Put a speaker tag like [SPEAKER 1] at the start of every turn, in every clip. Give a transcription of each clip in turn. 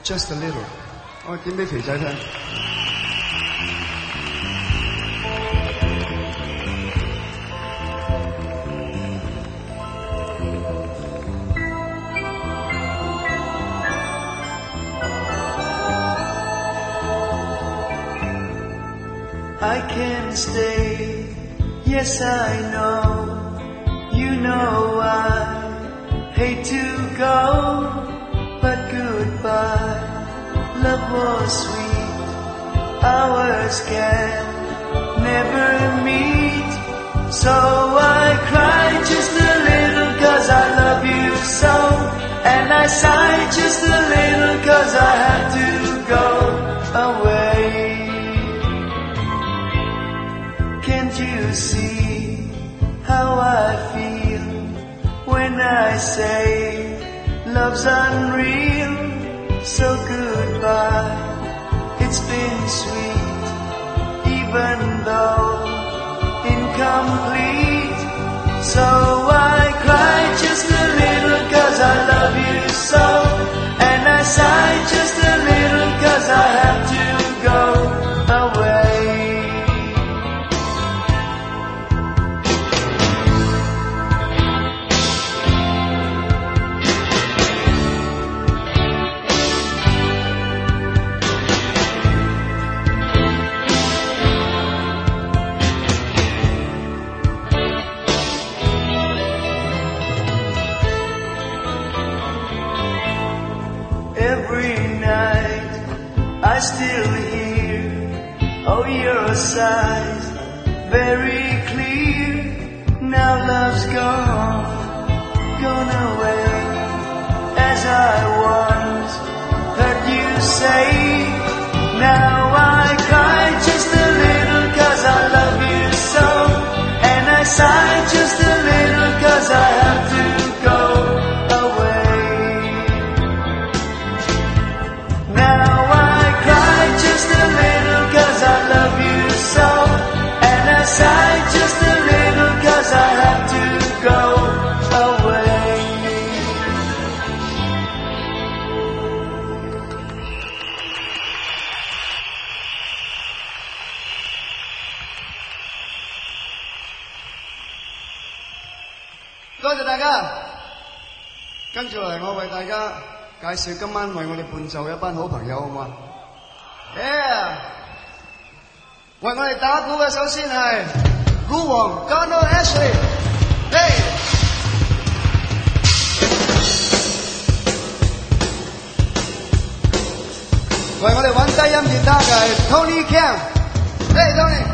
[SPEAKER 1] Just a little， 我點俾肥仔聽。
[SPEAKER 2] I can stay, yes I know, you know I hate to go, but goodbye, love was sweet, ours can never meet, so I cry just a little 'cause I love you so, and I sigh just a little 'cause I have to go away. Can't you see how I feel when I say love's unreal? So goodbye, it's been sweet, even though incomplete. So I cry just a little 'cause I love you so, and I sigh just a little 'cause I have to go away. Every night I still hear, oh your sighs, very clear. Now love's gone away. As I once heard you say, now I cry just a little 'cause I love you so, and I sigh just a little 'cause I have to go away. Now I cry just a little 'cause I love you so, and I sigh just a little 'cause I have to go away.
[SPEAKER 1] 多謝大家，跟住嚟我為大家介紹今晚為我哋伴奏嘅一班好朋友，好唔好啊 ？Yeah！ 為我哋打鼓嘅首先係鼓王 Donald Ashley， hey！ 為我哋玩低音吉他嘅係 Tony Cam， hey Tony！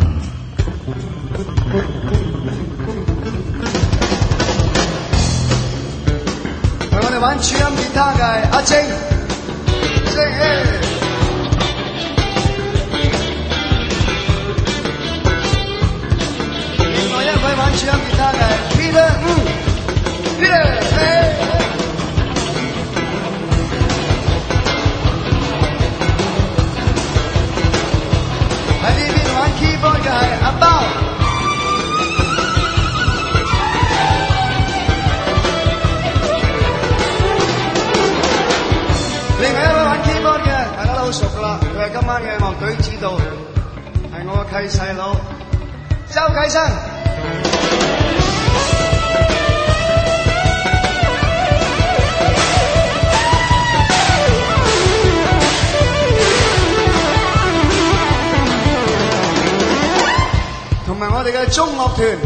[SPEAKER 1] 為我哋玩主音吉他嘅係阿晶，另外一位玩主音吉他嘅係 Peter， 喺呢邊玩 keyboard 嘅係阿包。另外一位玩 keyboard 嘅，大家都好熟噶啦，佢係今晚嘅樂隊指導，係我嘅契細佬周啟生。同埋我哋嘅中樂團。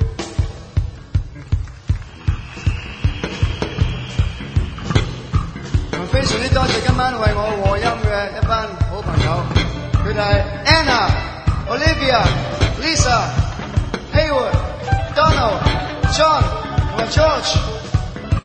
[SPEAKER 1] 非常之多謝今晚為我和音嘅一班好朋友，佢哋係 Anna、Olivia、Lisa、Haywood、Donald、John 同埋 George。